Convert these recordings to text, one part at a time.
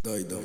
Doidão.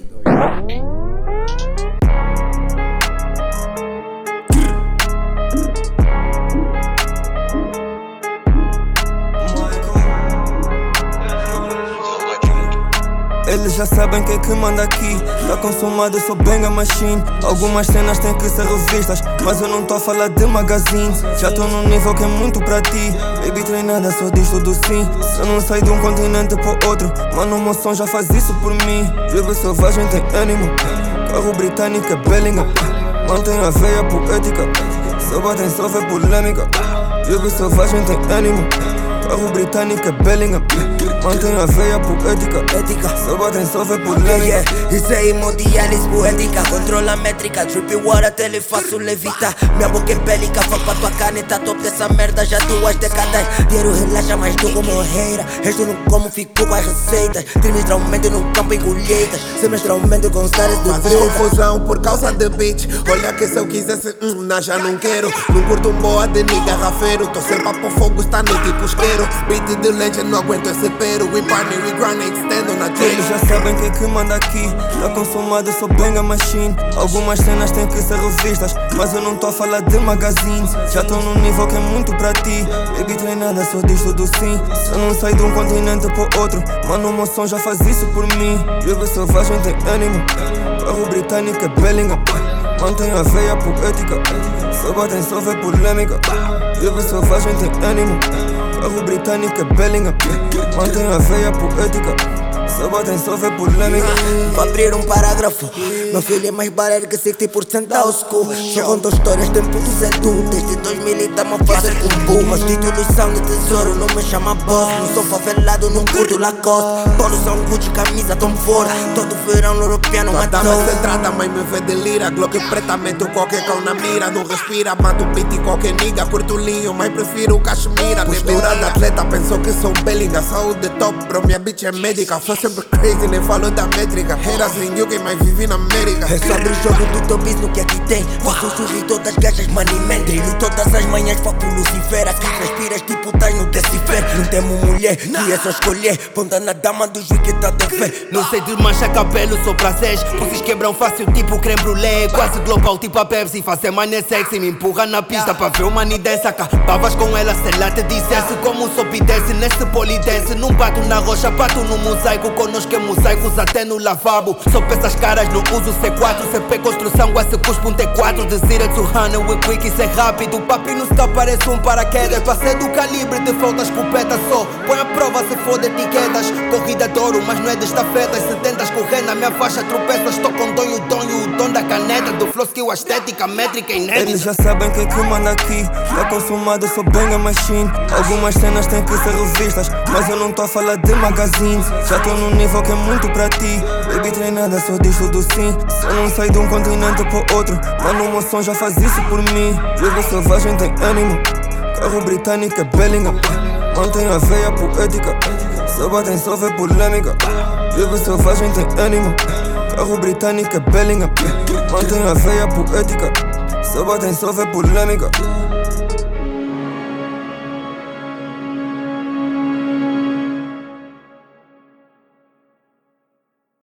Eles já sabem quem é que manda aqui. Tá consumado, eu sou bang a machine. Algumas cenas têm que ser revistas, mas eu não tô a falar de magazines. Já tô num nível que é muito pra ti. Baby, treinada, só diz tudo sim. Se eu não saio de um continente pro outro, mano, o meu som já faz isso por mim. Drible selvagem tem ânimo. Carro britânico é Bellingham. Mantém a veia poética. Se batem só vê polêmica. Drible selvagem tem ânimo. Carro britânico é Bellingham. Mantém a veia poética. Se batem só vê polêmica. Isso é hemodiálise poética. Controla a métrica. Trippy water até lhe faço levitar. Minha boca é bélica. Foco pra tua caneta. Top dessa merda já 2 décadas. Dinheiro relaxa, mas tu como reira. Resto não como, fico com as receitas. Trimestralmente no campo em colheitas. Semestralmente com séries de Fazes confusão por causa de bitch. Olha que se eu quisesse, já não quero. Não curto um boa de nigga rafeiro. Tô sempre a pôr fogo, está no tipo isqueiro. Beat de legend, não aguento esse pero. We partner, we grind, extendo na trail. Eles já sabem quem é que manda aqui. Tá consumado, eu sou bang a machine. Algumas cenas têm que ser revistas, mas eu não tô a falar de magazines. Já tô num nível que é muito pra ti. Baby, treinada, só diz tudo sim. Se eu não saio de um continente pro outro, mano, o meu som já faz isso por mim. Drible selvagem tem ânimo. Carro britânico é Bellingham. Mantém a veia poética. Se batem só vê polêmica. Drible selvagem tem ânimo. Carro britânico é Bellingham. Mantém a veia poética. Se batem só vê polêmica. Vou abrir um parágrafo. Meu filho é mais barato que 60% da school. Só conto histórias, tem putos é tu. Desde 2000 tamo a fazer com bull. Meus títulos são de tesouro, não me chama boss. Não sou favelado, não curto Lacoste. Todos são Gucci, camisa tão fora. Todo verão no europeano matou. Dama centrada, mãe me vê delira. Glock preta, meto qualquer cão na mira. Não respira, mato beat e qualquer nigga. Curto linho, mas prefiro Cachemira. Postura de atleta, pensou que sou Bellingham. Saúde top, bro, minha bitch é médica. Sou sempre crazy, nem falo da métrica. Haters em UK, mas vivi na América. É sobre o jogo do teu business que aqui tem. Faço sorrir todas as gajas, money man. Treino todas as manhãs, foco Lucifer. Aqui respiras tipo estás no Decifer. Não temo mulher, que é só escolher. Ponta na dama do juiz que tá de fé. Não sei de mancha cabelo, sou prazeres. Pussies quebram fácil tipo creme brulee. Quase global tipo a Pepsi. Fazer mané sexy, me empurra na pista pra ver o money dance. Acabavas com ela se ela te dissesse. Como sou pidece nesse polidense. Não bato na rocha, bato no mosaico. Conosco é mosaicos até no lavabo. Só peças caras, não uso C4, CP construção, se cuspo um T4. De zero to 100, we quick, isso é rápido. Papi não se parece um paraquedas. Passei do calibre, de falta escopeta só. Põe a prova se for de etiquetas. Corrida de ouro, mas não é de estafetas. Se tentas correr na minha faixa, tropeças. Estou com donho, o dom da caneta. Do flow skill, a estética, métrica inédita. Eles já sabem quem é que manda aqui. Tá consumado, eu sou bang a machine. Algumas cenas têm que ser revistas, mas eu não tô a falar de magazines. Já tô num nível que é muito pra ti. Baby, treinada, só diz tudo sim. Se eu não saio de um continente pro outro, mano, o meu som já faz isso por mim. Drible selvagem tem ânimo. Carro britânico é Bellingham. Mantém a veia poética. Se batem só vê polêmica. Drible selvagem tem ânimo. Carro britânico é Bellingham. Mantém a veia poética. Se batem só vê polêmica.